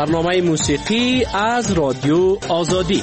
برنامه موسیقی از رادیو آزادی.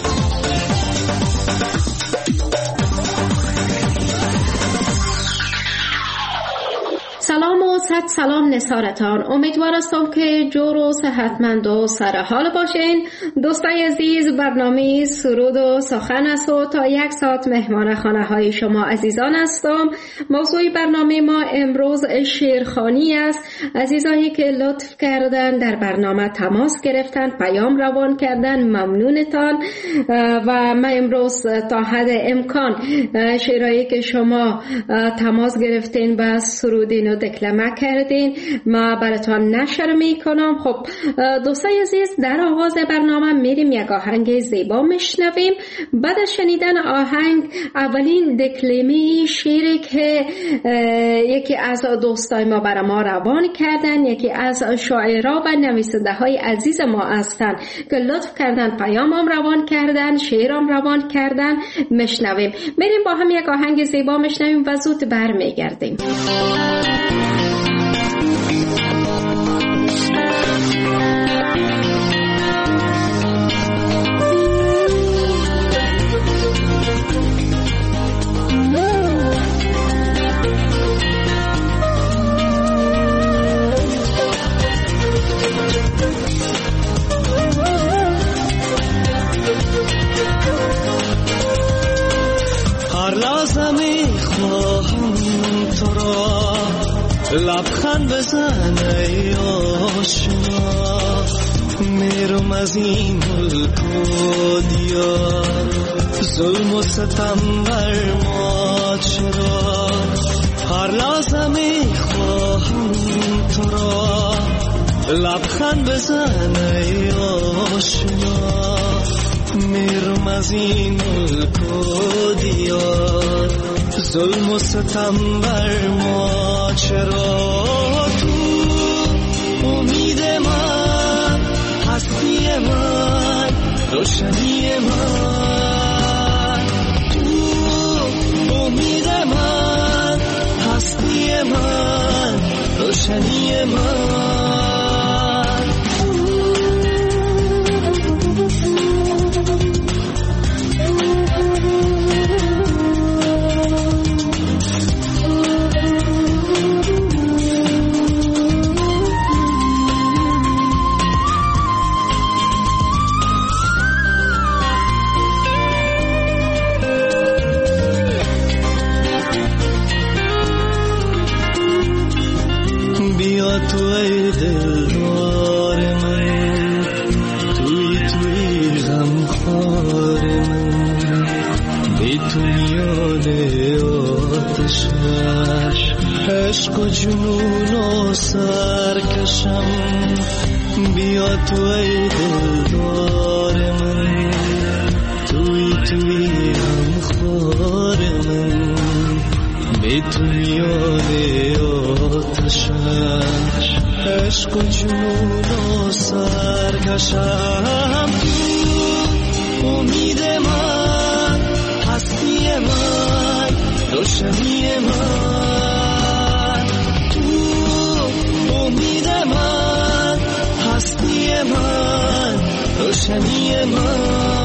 سلام و صد سلام نثارتان. امیدوار هستم که جور و صحتمند و سر حال باشین. دوستای عزیز، برنامه سرود و سخن است و تا 1 ساعت مهمان خانه های شما عزیزان هستم. موضوع برنامه ما امروز شعرخوانی است. عزیزانی که لطف کردن در برنامه تماس گرفتن، پیام روان کردن، ممنونتان. و من امروز تا حد امکان شعرهایی که شما تماس گرفتین و سرودین و دکلمه کردین ما براتون نشر میکنم. خب دوستای عزیز، در آغاز برنامه میریم یک آهنگ زیبا میشنویم. بعد از شنیدن آهنگ اولین دکلمه شعری که یکی از دوستای ما برای ما روان کردن، یکی از شاعرها و نویسنده های عزیز ما هستن که لطف کردن پیامم روان کردن، شعرم روان کردن، میشنویم. میریم با هم یک آهنگ زیبا میشنویم و زود برمیگردیم. لبخند بزن ای آشنا، میرم از این ملک و دیار، ظلم و ستم بر ما چرا؟ هر لحظه میخواهم تو را، لبخند بزن ای آشنا، میرم از این ملک و دیار، ظلم و ستم بر ما چرا؟ تو امید من، هستی من، روشنی من، تو امید من، هستی من، روشنی من. تو ای دلدار من، توی غمخوار من، بی تو میان آتش عشق و جنون و سرکشم. بیا تو ای دلدار من، توی غمخوار من، بی تو میان آتش عشق و جنون و سرکشم. تو امید من، هستی من، روشنی من، تو امید من، هستی من، روشنی من.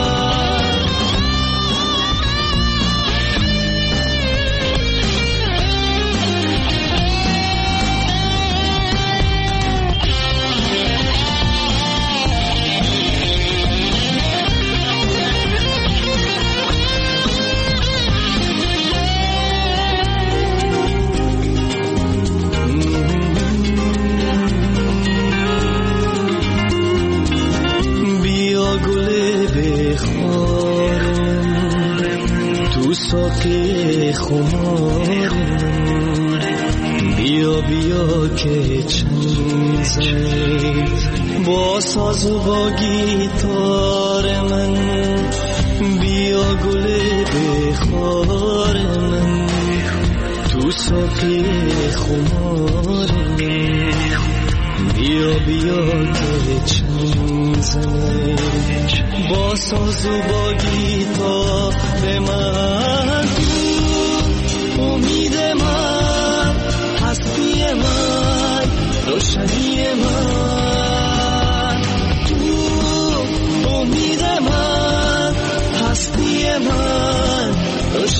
ساقی خمار من، بیا بیا که چنگ زنی با ساز و با گیتار من، بیا گل بخار من، تو ساقی خمار من، بیا بیا که چنگ زنی با ساز و با گیتار من. تو امید من، هستی من، روشنی من،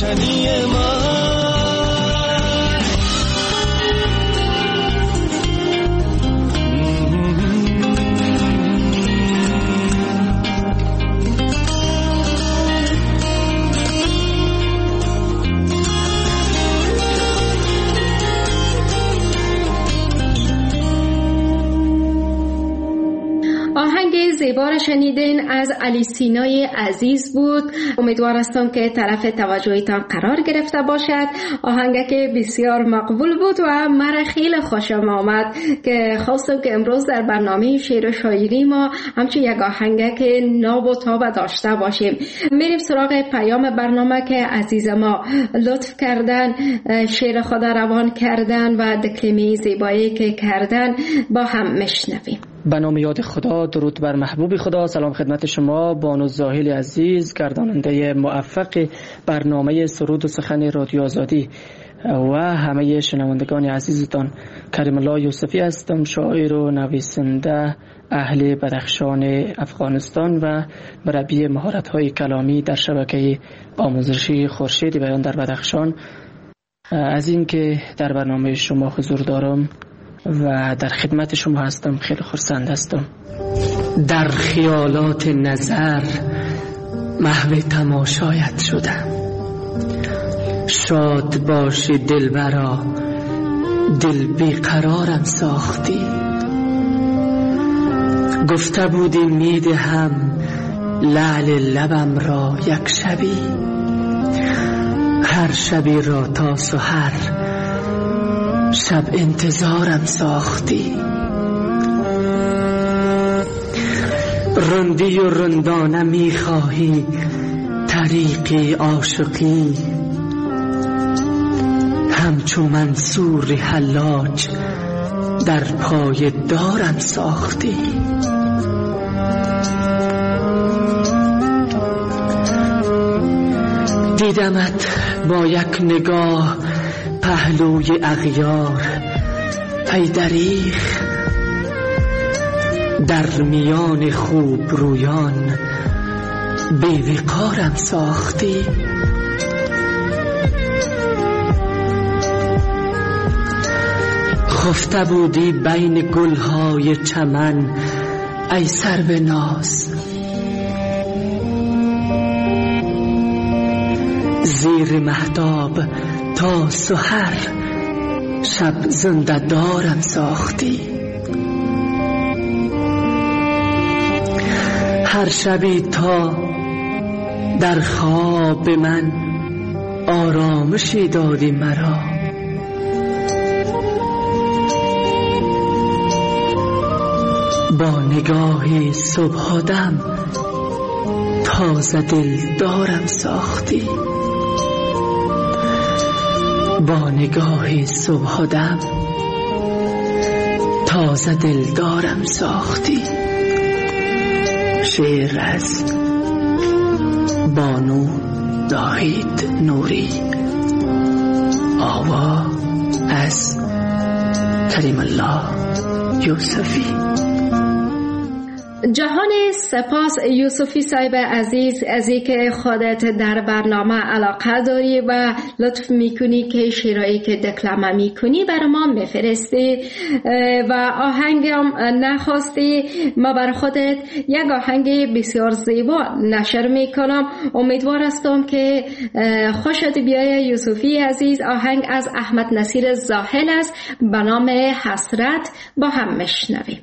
گلشنی من. زیبا را شنیدین از علی سینای عزیز بود. امیدوارم که طرف توجهتان قرار گرفته باشد. آهنگی که بسیار مقبول بود و مرا خیلی خوشم آمد که خواستم که امروز در برنامه شعر و شاعری ما همچون یک آهنگی که ناب و تاب داشته باشیم. میریم سراغ پیام برنامه که عزیز ما لطف کردن، شعر خود روان کردن و دکلمه زیبایی که کردن با هم میشنویم. به نام یاد خدا، درود بر محبوب خدا. سلام خدمت شما بانو زاهل عزیز، گرداننده موفق برنامه سرود و سخن رادیو آزادی و همه شنوندگان عزیزتان. کریم الله یوسفی هستم، شاعر و نویسنده اهل بدخشان افغانستان و مربی مهارت‌های کلامی در شبکه آموزشی خورشید بیان در بدخشان. از این که در برنامه شما حضور دارم و در خدمت شما هستم خیلی خرسند هستم. در خیالات نظر محو تماشایت شدم، شاد باشی دلبرا دل بیقرارم ساختی. گفته بودی میدهم لعل لبم را یک شبی، هر شبی را تا سحر شب انتظارم ساختی. رندی و رندانه میخواهی طریقی عاشقی، همچو منصور حلاج در پای دارم ساختی. دیدمت با یک نگاه پهلوی اغیار، ای دریغ در میان خوب رویان بی وقارم ساختی. خفته بودی بین گلهای چمن ای سرو ناز، زیر مهتاب تا سحر شب زنده دارم ساختی. هر شبی تا در خواب من آرامشی دادی مرا، با نگاهی صبح دم تازه دل دارم ساختی. با نگاهی صبح دم تازه دل دارم ساختی. شعر از بانو زاهد نوری، آوا از کریم الله یوسفی. جهان سپاس یوسفی صاحب عزیز از اینکه خودت در برنامه علاقه داری و لطف میکنی که شعرهایی که دکلمه میکنی برای ما میفرستی و آهنگم نخواستی. ما برای خودت یک آهنگ بسیار زیبا نشر میکنم. امیدوار هستم که خوشت بیای یوسفی عزیز. آهنگ از احمد نصیر زاهل است به نام حسرت، با هم میشنویم.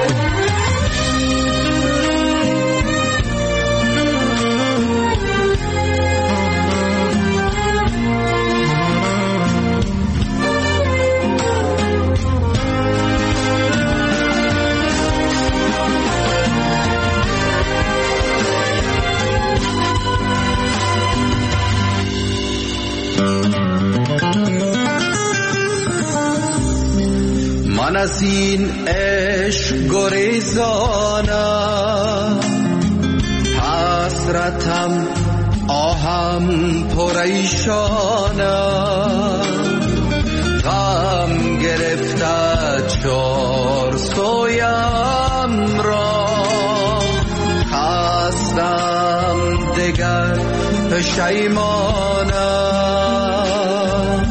من از این عشق گریزانم، حسرتم آهم پریشانم، غم گرفته چار سویم را، خستم دگر پشیمانم.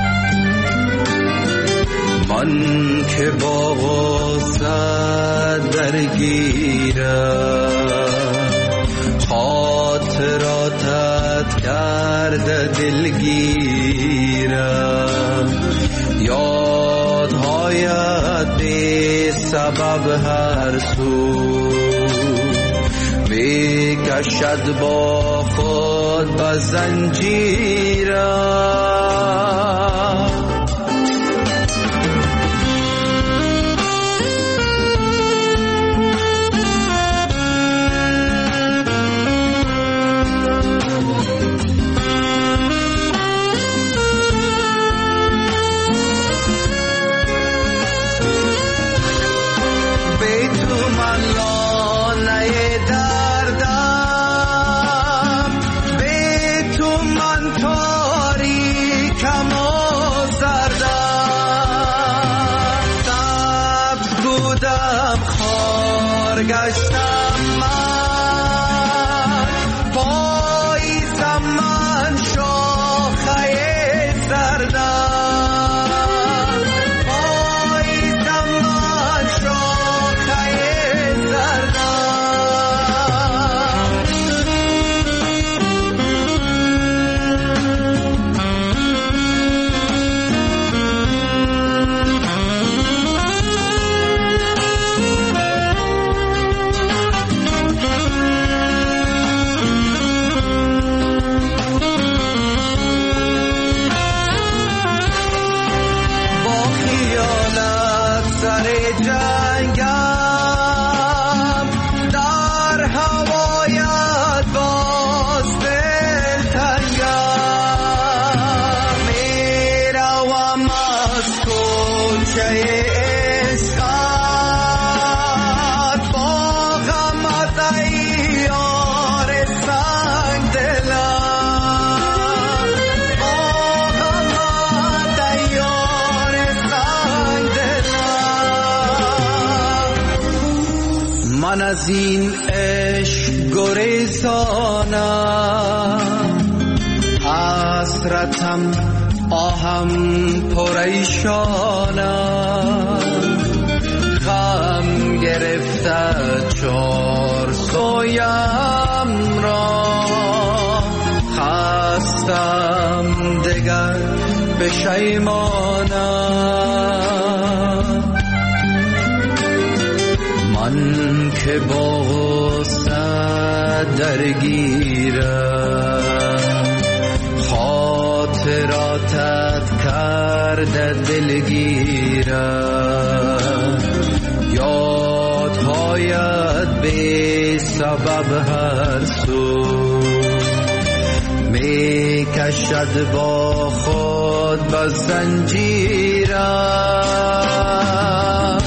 من که با غصت درگیرم، خاطراتت کرده دلگیرم. یادهایت بی سبب هر سو میکشد با خود به زنجیرم. گشتم من پاییزم، من شاخه زردم، پاییزم من شاخه من از این عشق گریزانم، حسرتم آهم پریشانم. غم گرفته چار سویم را، خستم دگر پشیمانم. من که با غصت درگیرم، خاطراتت کرده دلگیرم. یادهایت بی سبب هر سو می کشد با خود به زنجیرم.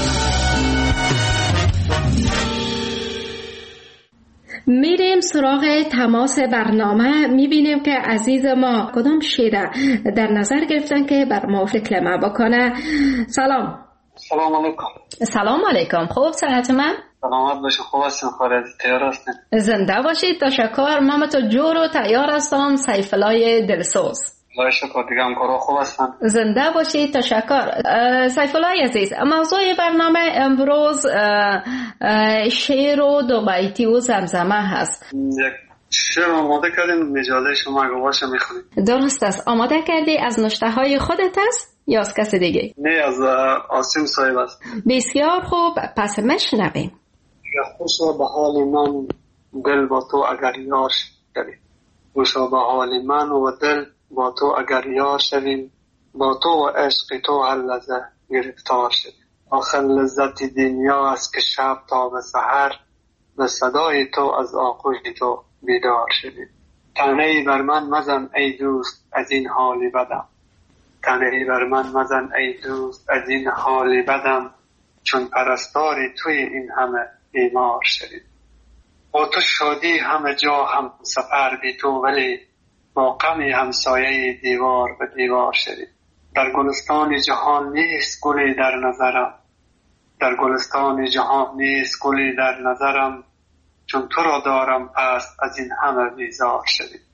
میریم سراغ تماس برنامه. میبینیم که عزیز ما کدام شعر در نظر گرفتن که بر ما فکر بکنه. سلام. سلام علیکم. سلام علیکم. خوب صحت من؟ سلامت باشه. خوب هستم. خارج تیار هستم. زنده باشید. تشکر. من تو جور و تیار هستم. سیفالله دلسوز. الله شکر. دیگه همکارا خوب هستن. زنده باشید. تشکر. سیفالله عزیز، موضوع برنامه امروز شعر و دو بیتی و زمزمه هست. یک شعر آماده کردیم، اجازه شما اگه باشه میخونیم. درست است. آماده کردی؟ از نوشته های خودت است یا از کس دیگه؟ نه، از عاصم صاحب است. بسیار خوب، پس میشنویم. خوشا به حال من دل با تو اگر یار شویم، خوشا به حال من و دل با تو اگر یار شویم، با تو و عشق تو هر لحظه گرفتار شویم. آخر لذت دنیا است که شب تا به سحر، به صدای تو از آغوش تو بیدار شویم. طعنه‌ای بر من مزن ای دوست از این حالی بدم، طعنه‌ای بر من مزن ای دوست از این حالی بدم، چون پرستاری توی این همه بیمار شویم. با تو شادی همه جا هم سفر بی تو، ولی با غم همسایه دیوار به دیوار شویم. در گلستان جهان نیست گلی در نظرم، در گلستان جهان نیست گلی در نظرم، چون تو را دارم پس از این همه بیزار شویم.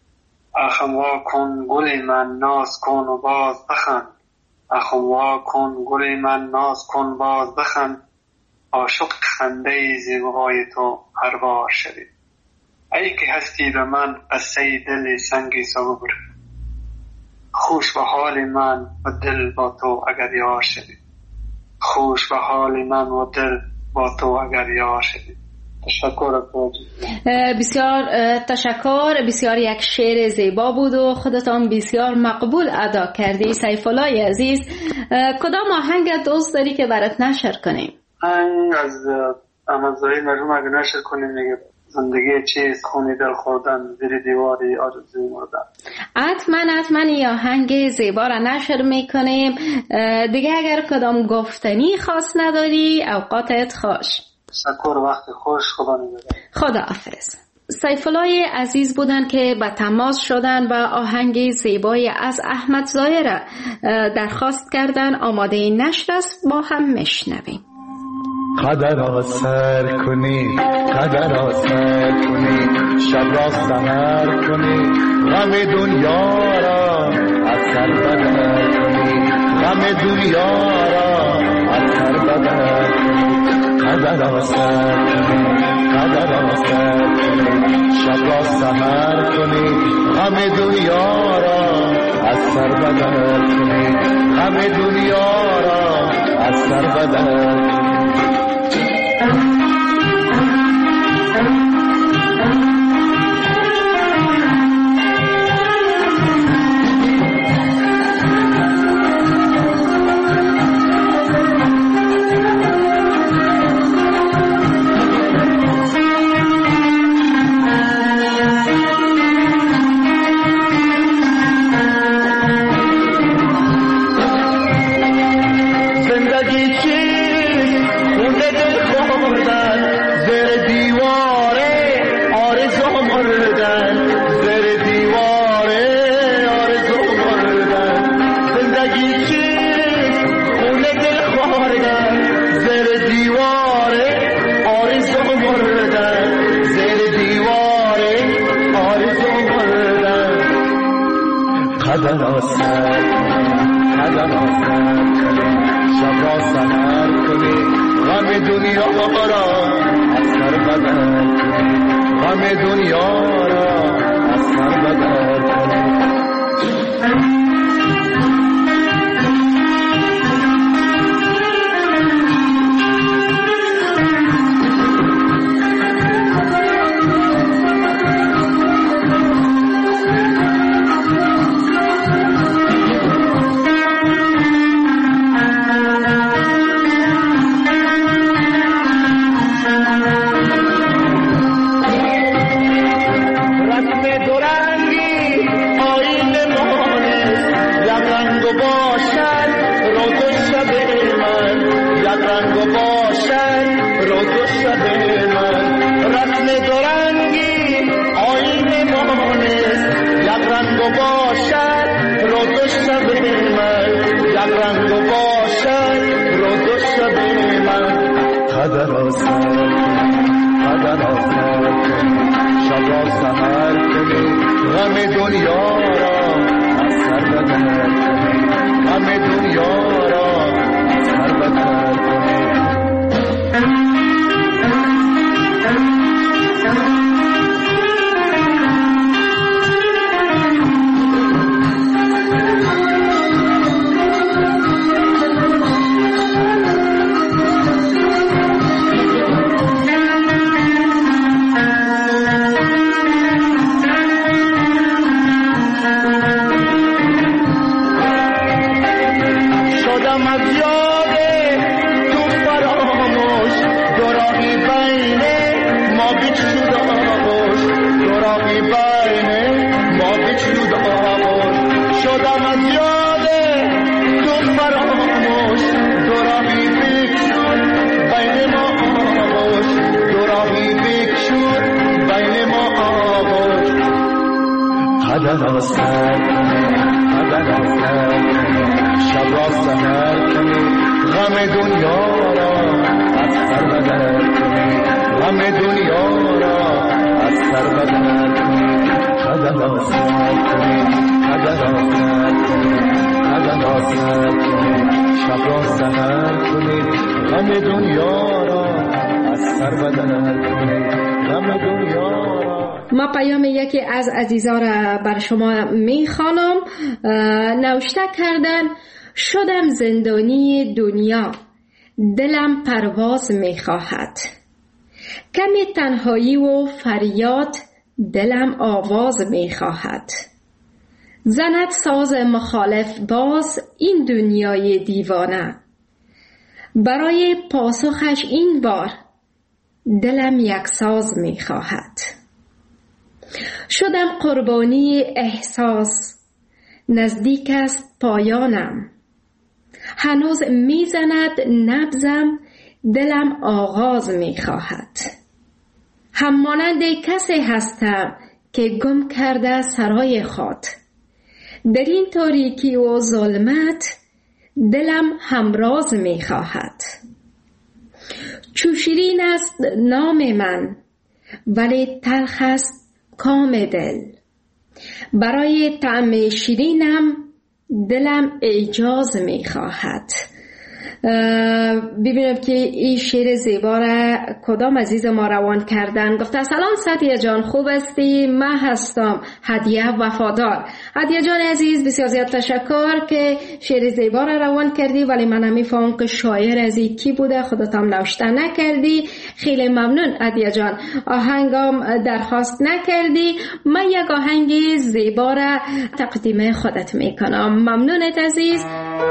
اخم وا کن گل من ناز کن و باز بخند، اخم وا کن گل من ناز کن باز بخند، عاشق خنده زیبای تو هر بار شوید. ای که هستی به من قصه دل سنگی صبر، خوش به حال من و دل با تو اگر یار شوید، خوش به حال من و دل با تو اگر یار شوید. تشکر. بسیار تشکر. بسیار یک شعر زیبا بود و خودتان بسیار مقبول ادا کردی. سیف الله عزیز، کدام آهنگ دوست داری که برات نشر کنیم؟ آهنگ از احمدزایی مرحوم اگه نشر کنیم میگه زندگی چیست خونی دل خوردن زیر دیواری آرزوی مردن. حتما این آهنگ زیبا را نشر میکنیم. دیگه اگر کدام گفتنی خاص نداری اوقاتت خوش. تشکر. وقت خوش. خدا نگهدار. خداحافظ. سیف الله عزیز بودن که به تماس شدن و آهنگ زیبای از احمدزایی را درخواست کردن. آماده نشر است، با هم میشنویم. قدر را سر کنی، قدر را سر کنی، شب را سحر کنی، غم دنیا را از سر بدر کنی، غم دنیا را از سر بدر کنی. قدر را سر کنی، قدر را سر کنی، شب را سحر کنی، غم دنیا را از سر بدر کنی، غم دنیا را از سر بدر کنی. قدر را سر کنی قدر را سر کنی قدر را سر کنی شب را سحر کنی غم دنیا را از سر بدر کنی غم دنیا را. ما پیام یکی از عزیزا را بر شما میخوانم. نوشته کردن شدم زندانی دنیا، دلم پرواز میخواهد، کمی تنهایی و فریاد دلم آواز میخواهد. زند ساز مخالف باز این دنیای دیوانه، برای پاسخش این بار دلم یک ساز میخواهد. شدم قربانی احساس، نزدیک است پایانم، هنوز میزند نبضم دلم آغاز میخواهد. هم مانند کسی هستم که گم کرده سرای خود، در این تاریکی و ظلمت دلم همراز میخواهد. چو شیرین است نام من ولی تلخ است کام دل، برای طعم شیرینم دلم اعجاز میخواهد. ببینم که این شعر زیبا را کدام عزیز ما روان کردن. گفته سلام سعدیه جان، خوب هستی؟ من هستم هدیه وفادار. هدیه جان عزیز بسیار زیاد تشکر که شعر زیبا را روان کردی، ولی من نمیفهم که شاعر از کی بوده، خودت هم نوشته نکردی. خیلی ممنون هدیه جان، آهنگم درخواست نکردی. من یک آهنگ زیبا را تقدیم خودت میکنم. ممنونت عزیز.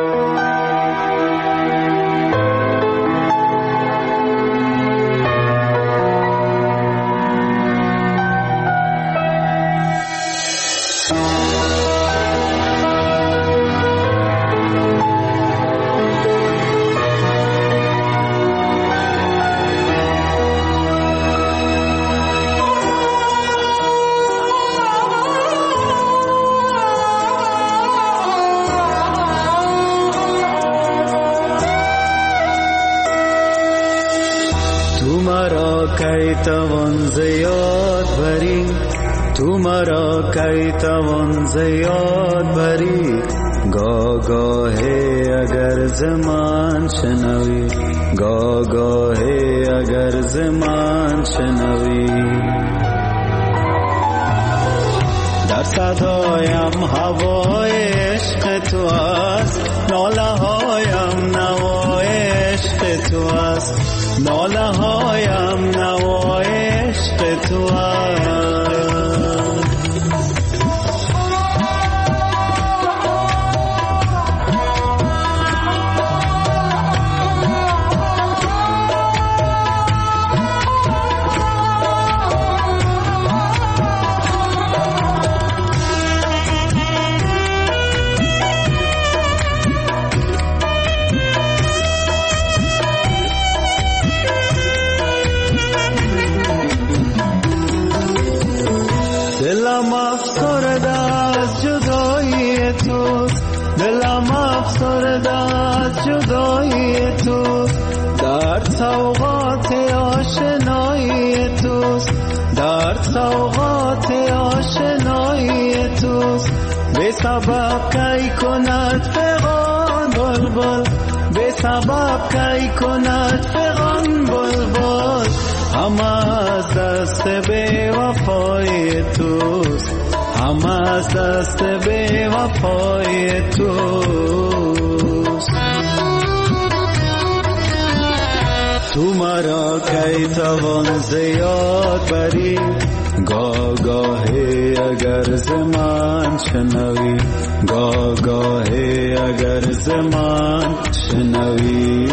کی توان زیاد بری، تو مرا کی توان زیاد بری، گاگاهی اگر زمان شنوی، گاگاهی اگر زمان شنوی. در صدایم هوای عشق تو است، ناله هایم نوای عشق تو است، ناله هایم نوای عشق تو است. دلم افسرده از جدایی توست، دلم افسرده از جدایی توست، در سوغات آشنایی توست، در سوغات آشنایی توست. به سبب کی کند فغان بلبل، به سبب کی کند فغان بلبل، همه از دست بی وفای توست، همه از دست بی وفای توست. تو مرا کی توان زیاد بری، گاگاهی اگر زمان شنوی، گاگاهی اگر زمان شنوی.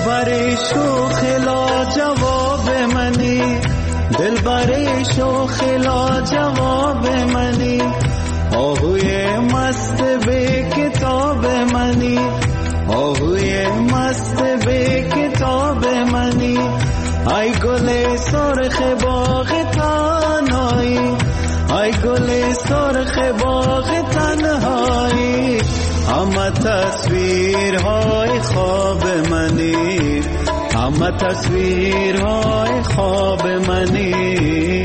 دلبر شوخ لاجواب منی، دلبر شوخ لاجواب منی، آهوی مست به کتاب منی، آهوی مست به کتاب منی، ای گل سرخ باغ تنهایی، ای گل سرخ باغ تنهایی، همه تصویرهای خواب منی، همه تصویرهای خواب منی.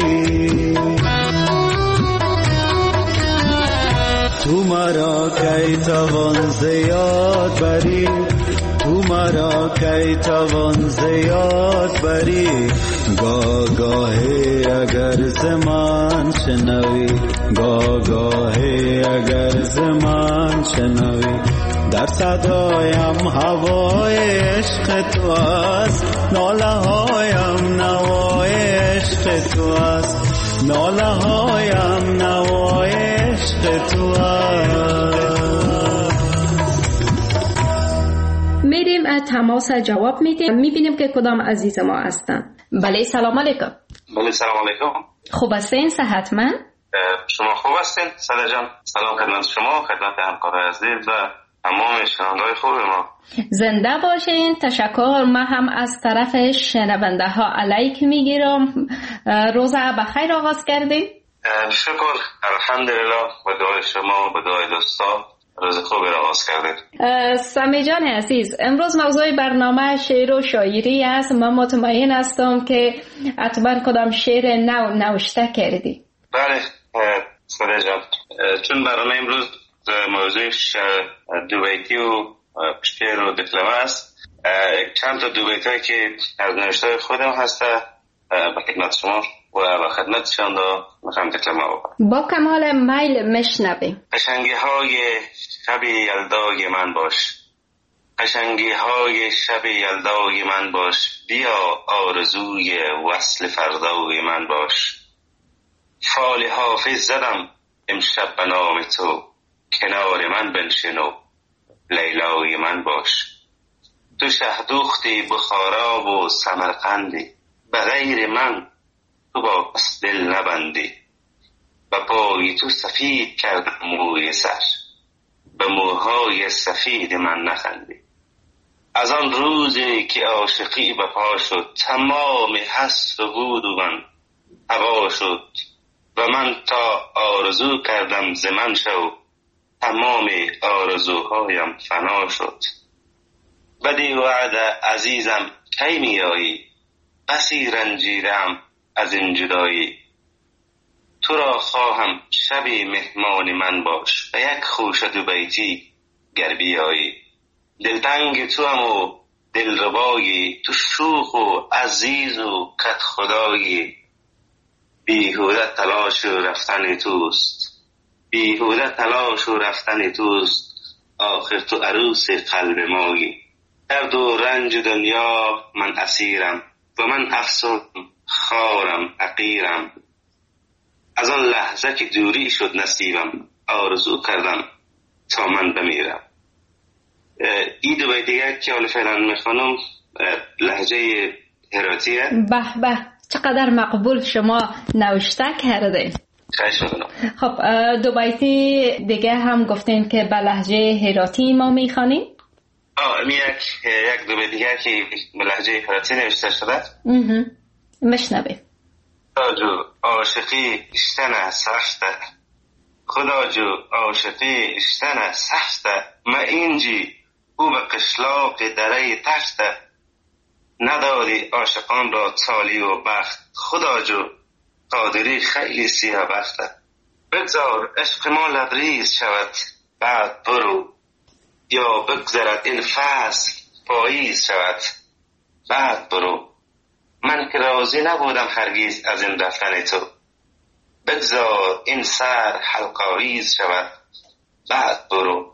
تو مرا کی توان زیاد بری، تو مرا کی توان زیاد بری، گاهی اگر زمان شنوی، گاهی اگر زمان شنوی، در صدایم هوای عشق تو است، ناله هایم نوای عشق تو است، ناله هایم نوای عشق تو است. میریم تماس جواب میدیم، میبینیم که کدام عزیز ما هستن. بله سلام علیکم. بله سلام علیکم. خوب هستین؟ صحتمند؟ شما خوب هستین؟ ساده جان سلام خدمت شما، خدمت همکارای عزیز و تمام شنونده‌های خوب ما. زنده باشین. تشکر. من هم از طرف شنونده ها علیک میگیرم. روز بخیر آغاز کردیم. شکر الحمدلله، به دعای شما و به دعای دوستا روز خوبی را آغاز کردید. سمی جان عزیز، امروز موضوع برنامه شعر و شاعری است. من مطمئن هستم که حتما کدام شعر نو نوشته کردی. بله ساده جان، چون برنامه امروز موضوع دو بیتی و شعر و دکلمه است، چند تا دو بیتی که از نوشته خودم هسته به خدمت شما و به خدمت شما میخوام دکلمه بکنم. با کمال میل میشنویم. قشنگی های شب یلدای من باش، قشنگی های شب یلدای من باش، بیا آرزوی وصل فردای من باش. فال حافظ زدم امشب به نام تو، کنار من بنشینو لیلای من باش. تو شهدوختی بخارا و سمرقندی، به غیر من تو با کس دل نبندی. به پای تو سفید کردم موی سر، به موهای سفید من نخندی. از آن روزی که عاشقی به پا شد، تمام هست و بود و من هوا شد. و من تا آرزو کردم ز من شو، تمام آرزوهایم فنا شد. بدی وعده عزیزم کی میایی، بسی رنجیدم از این جدایی. تو را خواهم شبی مهمان من باش، و یک خوش دو بیتی گر بیایی. دلتنگ تو هم و دلربایی، تو شوخ و عزیز و کت خدایی. بیهوده تلاش و رفتن توست، بیهوده تلاش و رفتن توست، آخر تو عروس قلب مایی. درد و رنج دنیا من اسیرم، و من افسردم خارم حقیرم. از آن لحظه که دوری شد نصیبم، آرزو کردم تا من بمیرم. این دو بیت دیگر که حالا فعلا میخوانم لهجه هراتیه. به به، چقدر مقبول شما نوشته کردین. خواهش میکنم. خب دو بیتی دیگه هم گفتین که به لهجه هراتی ما میخوانیم. یک دو بیت دیگر که به لهجه هراتی نوشته شده. مشنویم. خدا جو عاشقی اشتنه سخته، خدا جو عاشقی اشتنه سخته. ما اینجی او به قشلاق دره تخته، نداری عاشقان را تالی و بخت. خدا جو قادری خیلی سیاه بخته. بگذار عشق ما لبریز شود بعد برو، یا بگذرد این فصل پاییز شود بعد برو. من که راضی نبودم هرگیز از این رفتن تو، بگذار این سر حلقاویز شود بعد برو.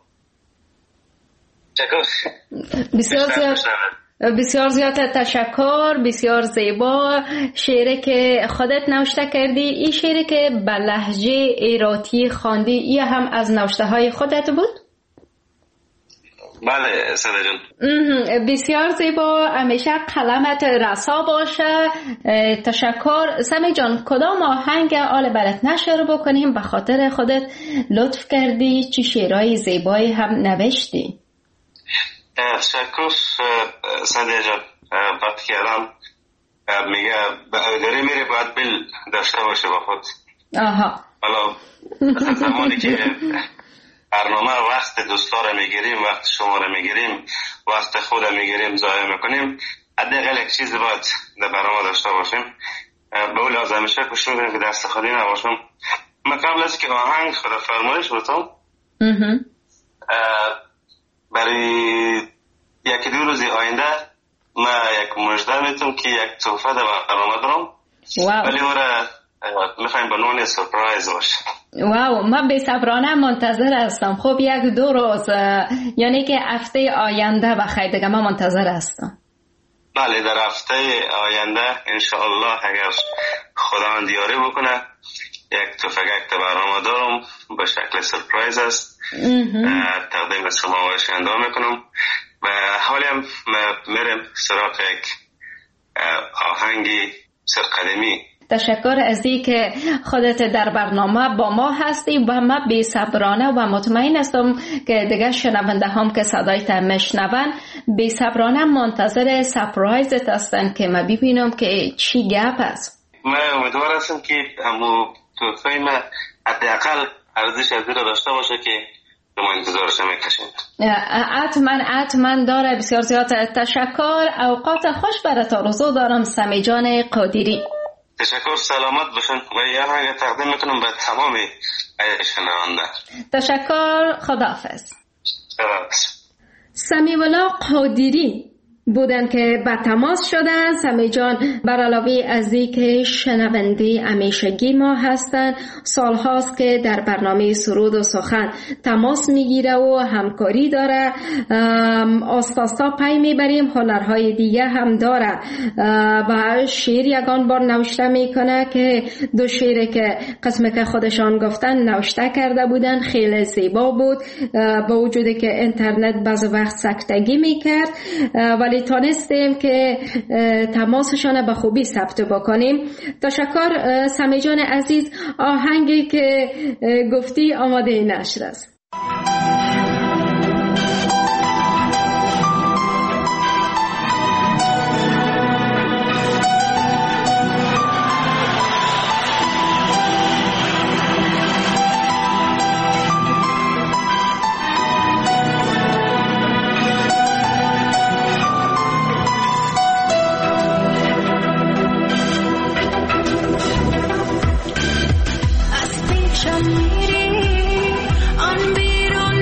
بسیار زیاد تشکر. بسیار زیبا شعری که خودت نوشته کردی. این شعری که به لهجه هراتی خواندی، این هم از نوشته های خودت بود؟ بله صدا جان. بسیار زیبا، همیشه قلمت رسا باشه. تشکر. سمی جان کدام آهنگ آل برات نشر بکنیم؟ به خاطر خودت لطف کردی، چی شعرهای زیبایی هم نوشتی. تشکر صدا جان. وقتی که الان میگه داری میره باید بل داشته باشه با خود. حالا زمانی که برنامه وقت دوستا رو میگیریم، وقت شما رو میگیریم، وقت خود رو میگیریم، ضایع میکنیم، حداقل یک چیز باید در برنامه داشته باشیم. به اون لازم میشه کوشش میکنیم که دست خالی نباشم. من قبل از که آهنگ خدا فرمایش بتم برای یکی دو روزی آینده من یک مژده میتونم که یک تحفه در برنامه دارم، ولی او را میخوایم به نوع سورپرایز باشه. واو، من بی صبرانه منتظر هستم. خب یک دو روز، یعنی که هفته آینده بخیر دیگه من منتظر هستم. بله در هفته آینده انشاءالله اگر خداوند یاری بکنه یک تفنگ برنامه دارم به شکل سورپرایز است، تقدیم شما و شنونده میکنم. و حالی هم میرم سراغ یک آهنگی سرقدمی. تشکر از این که خودت در برنامه با ما هستی و من بی صبرانه و مطمئن هستم که دیگه شنونده هم که صدایت میشنون بی صبرانه منتظر سپرایزت هستن که من ببینم که چی گپ است. من امیدوار هستم که همو توفای من حداقل ارزش از را داشته باشه که ما انتظارش میکشیم. حتما داره. بسیار زیاد تشکر. اوقات خوش برات آرزو دارم سمی جان قادری. تشکر. سلامت باشن و یه آهنگ تقدیم میکنم به تمام شنونده. تشکر. خداحافظ. خداحافظ. سمی ولا قادری بودن که به تماس شدن. سمی جان بر علاوه از اینکه شنونده همیشگی ما هستن، سالهاست که در برنامه سرود و سخن تماس میگیره و همکاری داره. آستاستا پی میبریم، هنرهای دیگه هم داره و شعر یگان بار نوشته میکنه که دو شعری که قسمه که خودشان گفتن نوشته کرده بودن خیلی زیبا بود، با وجودی که اینترنت بعض وقت سکتگی میکرد ولی تانستیم که تماسشان به خوبی ثبت بکنیم. تشکر سمی جان عزیز. آهنگی که گفتی آماده نشر است. میری آن بیرون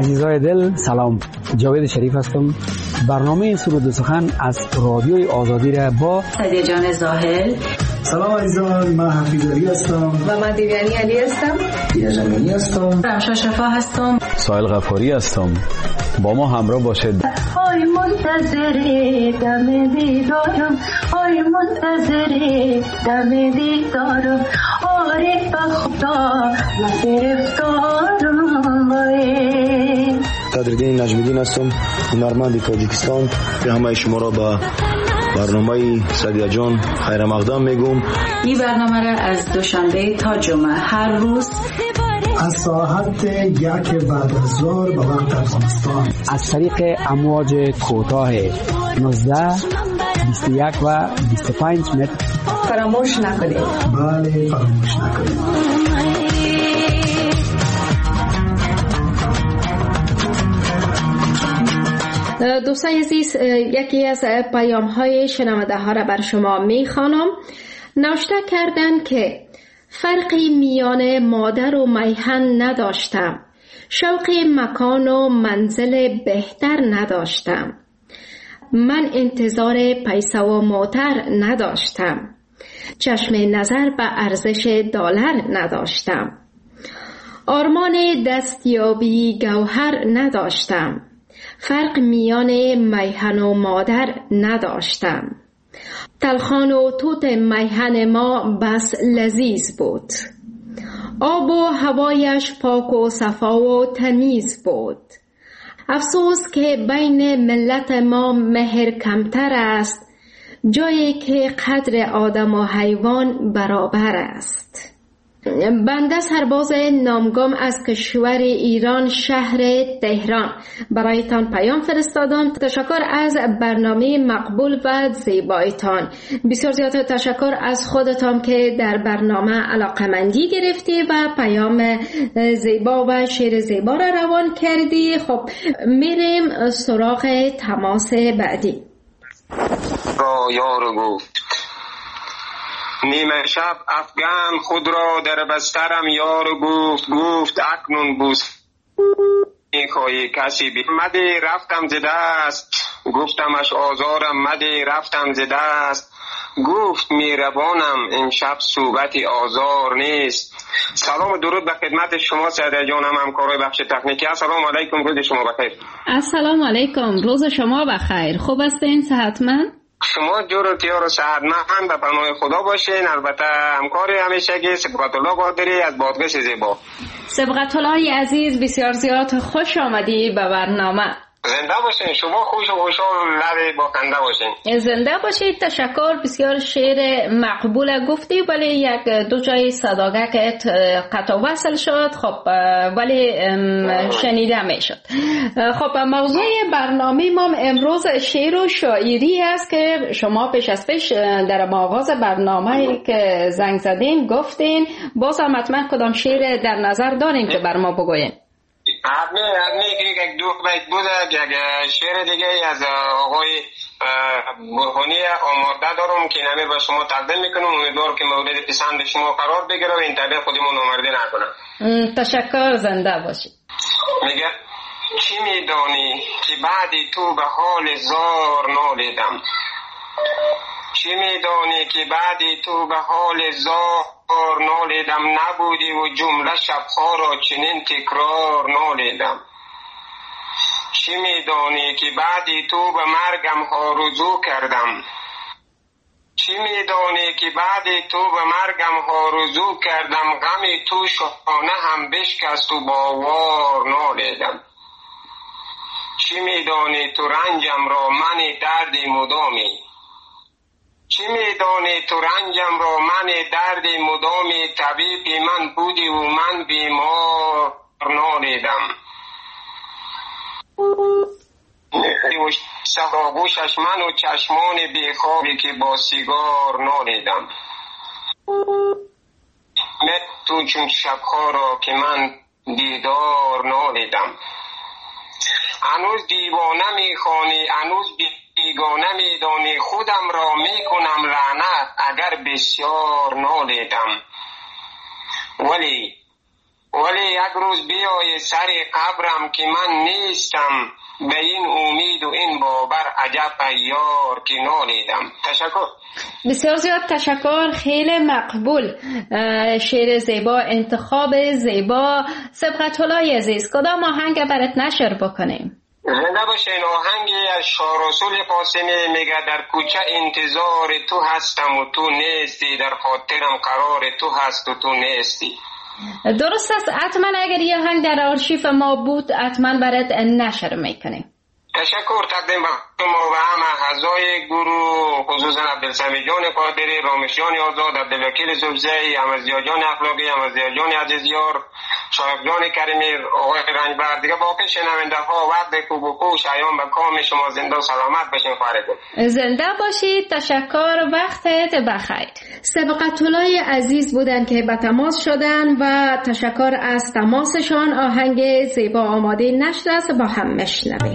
عزیزای دل سلام، جاوید شریف هستم. برنامه سرود و سخن از رادیوی آزادی را با سعدیه جان زاهل. سلام عزیزان، من حفیظ علی هستم و من دیویانی علی هستم. دیگه جمعی هستم. رمشا شفا هستم. سایل غفاری هستم. با ما همراه باشید. ای منتظر دم دیدارم، ای منتظر دم دیدارم، عارف خدا من گرفتارم. قدردین نجمیدین هستم، هنرمند تاجیکستان. به همه شما را به برنامه سعدیه جان خیر مقدم میگم. این برنامه را از دوشنبه تا جمعه هر روز از ساعت 1 بعد از ظهر به وقت افغانستان از طریق امواج کوتاه 19 21 و 25 متر فراموش نکنید. بله، فراموش نکنید. دوستان عزیز، یکی از پیام های شنونده ها را بر شما می خوانم. نوشته کردند که فرقی میان مادر و میهن نداشتم، شوق مکان و منزل بهتر نداشتم، من انتظار پیسه و موتر نداشتم، چشم نظر به ارزش دلار نداشتم، آرمان دستیابی گوهر نداشتم، فرق میان میهن و مادر نداشتم، تلخان و توت میهن ما بس لذیذ بود، آب و هوایش پاک و صفا و تمیز بود، افسوس که بین ملت ما مهر کمتر است، جایی که قدر آدم و حیوان برابر است. بنده سرباز نامگم از کشور ایران، شهر تهران، برایتان پیام فرستادم. تشکر از برنامه مقبول و زیبایتان. بسیار زیاد تشکر از خودتان که در برنامه علاقمندی گرفتی و پیام زیبا و شعر زیبا را روان کردی. خب میریم سراغ تماس بعدی. یارو گفت نیمه شب افغان خود را در بسترم یار گفت اکنون بوس میخواهی کسی مدی رفتم ز دست، گفتمش آزارم مدی رفتم ز دست، گفت میربانم امشب صوبتی آزار نیست. سلام و درود به خدمت شما سعدیه جانم، همکارای بخش تکنیکی. السلام علیکم، روز شما بخیر. السلام علیکم، روز شما بخیر. خوب هستین؟ صحتمند؟ شما جور و تیار و صحتمند به پناه خدا باشین. البته همکار همیشگی سبقت الله قادری از بادغیس زیبا. سبقت الله عزیز، بسیار زیاد خوش آمدی به برنامه. زنده باشین، شما خوش و خوشحال لب با خنده باشین. زنده باشید. تشکر. بسیار شعر مقبول گفتی، ولی یک دو جای صداقت قطع وصل شد. خب ولی شنیده میشد. خب موضوع برنامه ما امروز شعر و شاعری است که شما پیش از پیش در آغاز برنامه که زنگ زدین گفتین. باز هم حتما کدام شعر در نظر دارین که بر ما بگوین؟ حتمی که یک دو بیت بود، یک شعر دیگه از آقای برهانی آماده دارم که نمیر به شما تقدیم میکنم. امیدوارم که مورد پسند شما قرار بگیره و این طبیع خودمون آمرده نکنم. تشکر، زنده باشید. میگه چی میدانی که بعدی تو به حال زار نالیدم، چی میدانی که بعدی تو به حال زار نالیدم، نبودی و جمله شبها را چنین تکرار نالیدم، چی میدانی که بعدی تو به مرگم ها رجوع کردم، چی میدانی که بعدی تو به مرگم ها رجوع کردم، غمی تو شانه هم بشکست و باوار نالیدم، چی میدانی تو رنجم را من درد مدامی، چی میدانی تو رنجم را من درد مدامی، طبیبی من بودی و من بیمار نالیدم، سقاگوشش من و چشمان بیخوابی که با سیگار نالیدم، تو چون شبها را که من دیدار نالیدم، هنوز دیوانه میخوانی، هنوز بیگانه میدانی، خودم را میکنم لعنت اگر بسیار نالیدم، ولی ولی یک روز بیای سر قبرم که من نیستم، به این امید و این باور عجب ایار که نالیدم. تشکر. بسیار زیاد تشکر، خیلی مقبول. شعر زیبا، انتخاب زیبا. سبقت‌الله عزیز، کدام آهنگ برات نشر بکنیم؟ زنده باشین. آهنگی از شاه رسول قاسمی میگه در کوچه انتظار تو هستم و تو نیستی، در خاطرم قرار تو هست و تو نیستی. درست است. حتما اگر یه آهنگ در آرشیف ما بود حتما برات نشر میکنیم. تشکر. تقدیم به شما و همه اعضای گروه، خصوصا عبدالسمی جان قادری، رامش جان آزاد، عبدالوکیل زبزی، احمدضیا جان اخلاقی، احمدضیا جان عزیزیار، شایق جان کریمی، آقای رنجبر، دیگه باقی شنونده ها وقت خوب و خوش ایام به کام شما زنده و سلامت باشین. خواهرتون زنده باشید. تشکر، وقتت بخیر. سبقت‌الله عزیز بودن که به تماس شدن و تشکر از تماسشان. آهنگ زیبا آماده نشده است، با هم مشنویم.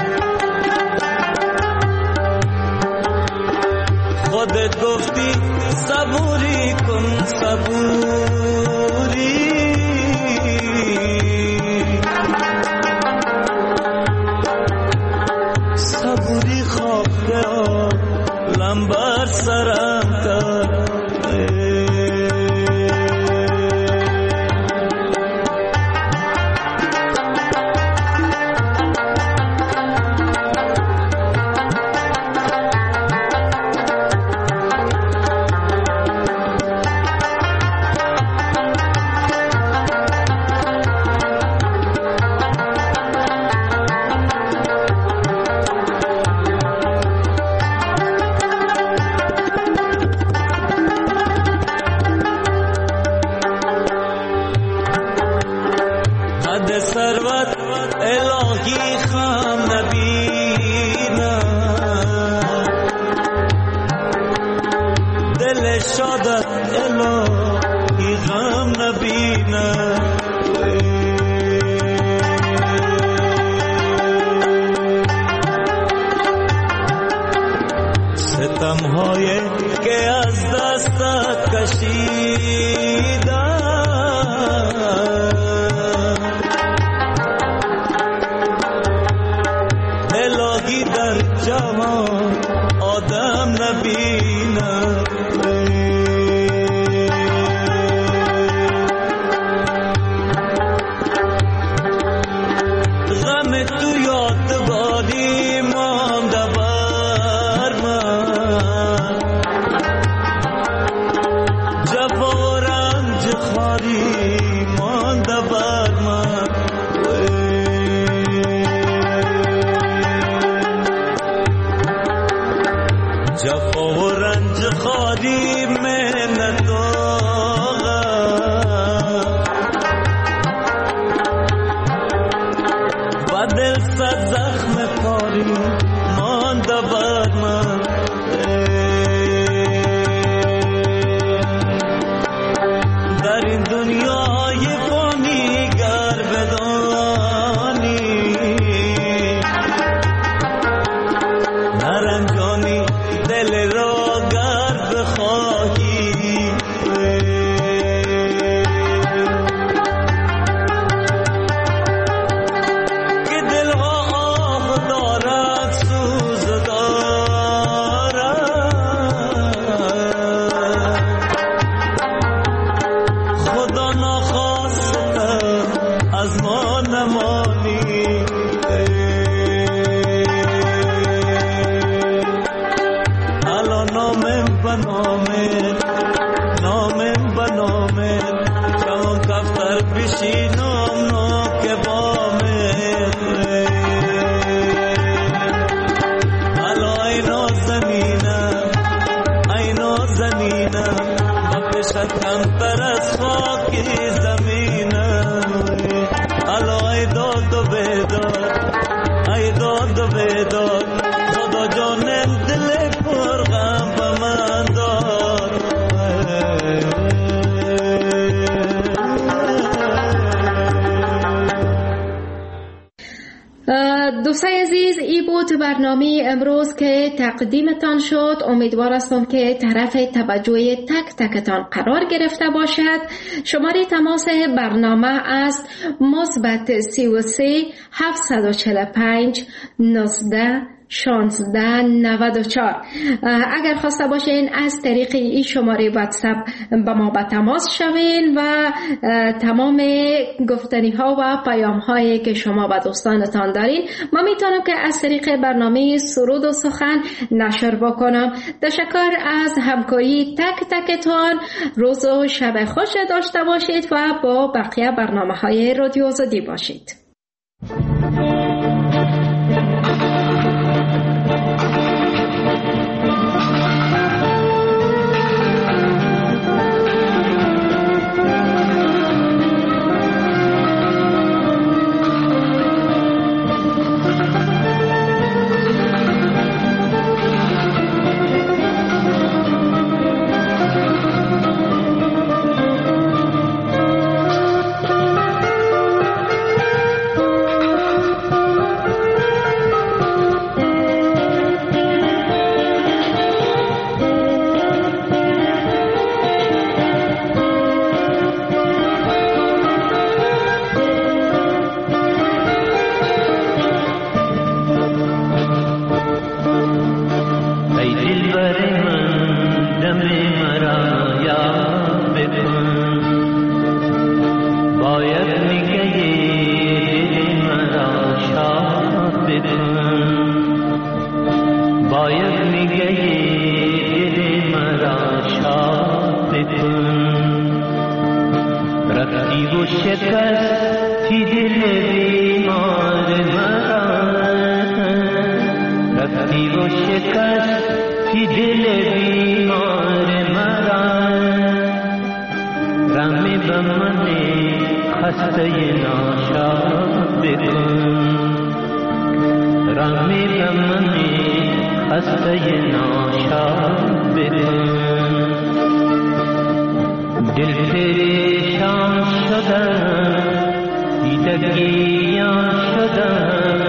خودت گفتی صبوری کن صبوری صبوری خواب بیا لنبر سرم کرد ستم‌های که از دستت کشیدم الهی در جهان آدم نبینم غم تو یادگاری مانده بر من جفا و رنج خواری مانده بر من جفا و رنج خواری منت دل صد زخم کاری مانده بر من در این دنیای فانی گر بدانی نرنجانی دل را گر بخواهی کمتر از خاکی زمینم الای داد و بیداد ای داد و بیداد خدا جانم دل پر غم به من داد دوستای عزیز، ای بود برنامه امروز که تقدیمتان شد. امیدوار هستم که طرف توجه تک تکتان قرار گرفته باشد. شماره تماس برنامه است مثبت 33 745 19 1694. اگر خواسته باشین از طریق این شماره واتساپ با ما به تماس شوین و تمام گفتنی ها و پیام هایی که شما به دوستانتان دارین ما میتونم که از طریق برنامه سرود و سخن نشر بکنم. تشکر از همکاری تک تکتان. روز و شب خوش داشته باشید و با بقیه برنامه های رادیو آزادی باشید. باید نگهی دل مرا شاد بکن. رفتی و شکستی دل بیمار مرا، رفتی و شکستی دل بیمار مرا. رمی به من خسته ناشاد بکن، رمی به من خسته ناشاد بکن. دل پریشان شدم، دیدگیان شدم،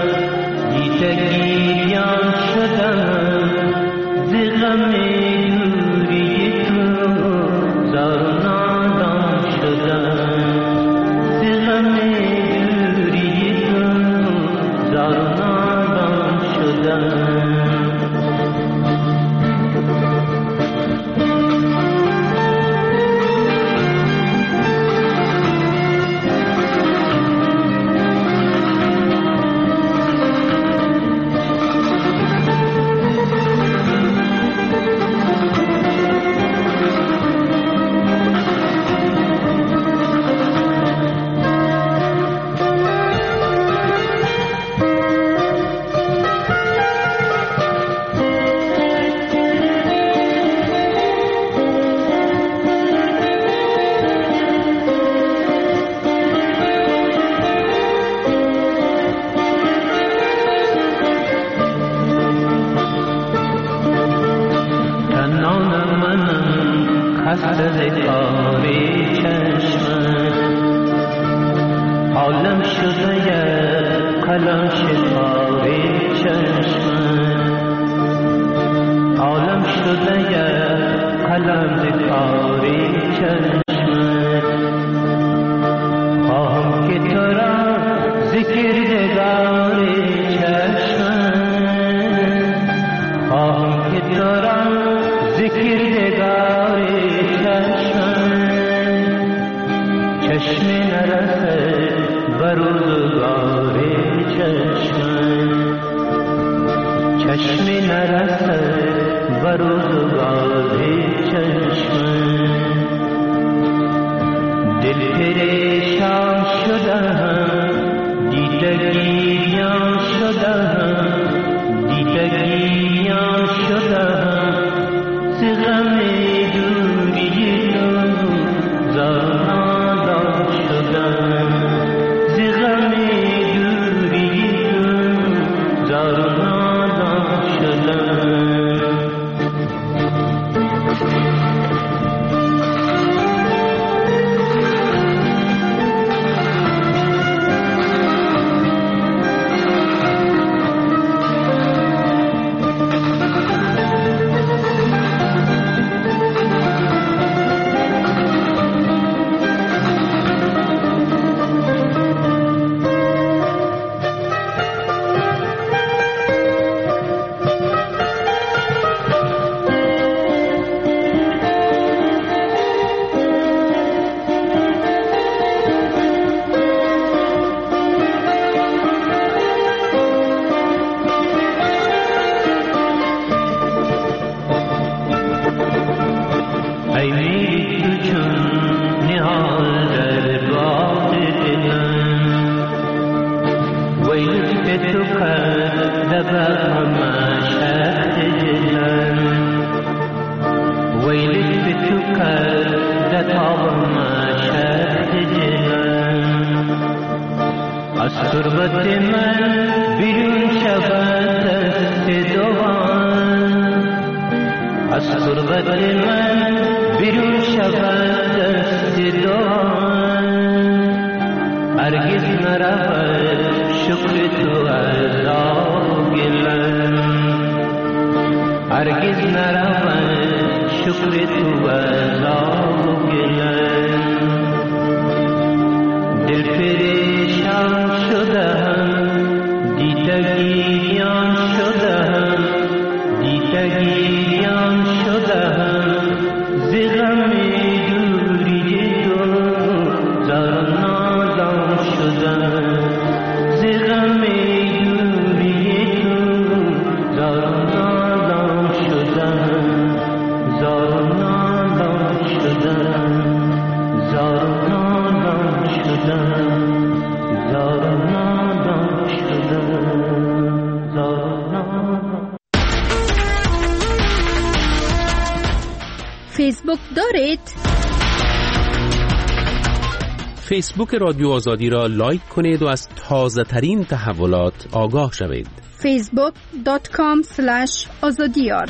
دیدگیان شدم. ز غم دوری تو زار و نالان شدم، ز غم دوری تو زار و نالان شدم. خسته کاری چشمم، عالم شده قلم شکاری چشمم، عالم شده قلم کاری چشمم. خواهم که تو را ذکر دگاری چشمم، خواهم که تو را ذکر دگاری چشم نرسه بروزگار چشم، چشم نرسه بروزگار چشم. دل پریشان شدم، دیدگیان شدم، دیدگیان شدم. ز غم دوری تو زار شدم، ز غم دوری تو زار و نالان شدم. از تربت من بیرون شود دست دوان، از تربت من بیرون شود دست دوان. هرگز نرود شکر تو از آگلن، هرگز نرود شکر تو از آگلن. دل پریشان شدم، دیدگیان شدم، دیدگیان شدم. ز غم دوری تو زار و نالان شدم، ز غم دوری تو زار و نالان فیسبوک دارید؟ فیسبوک رادیو آزادی را لایک کنید و از تازه ترین تحولات آگاه شوید. facebook.com/azadiyar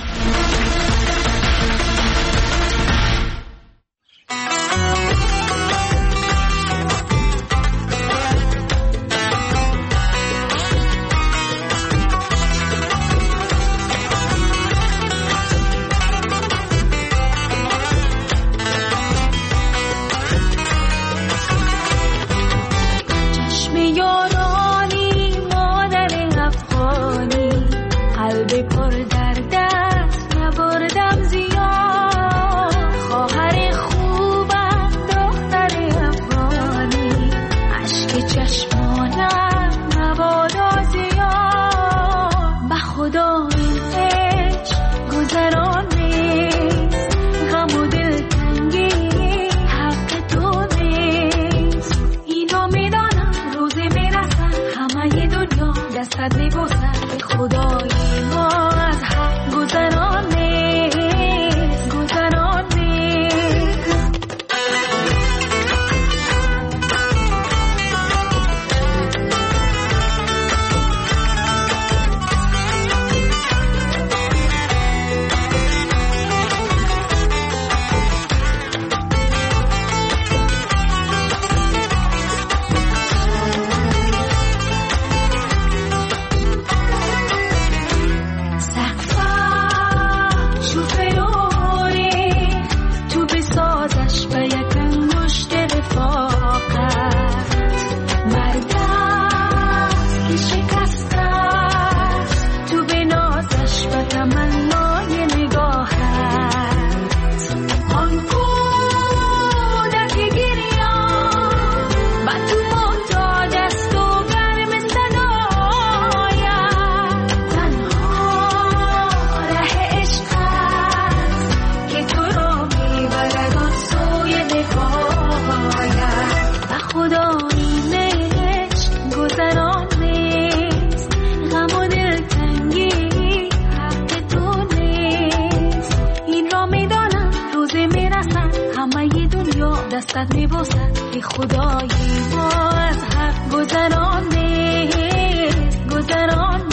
دستت میبوسد ای خدای ما از حق گذران نیست گذران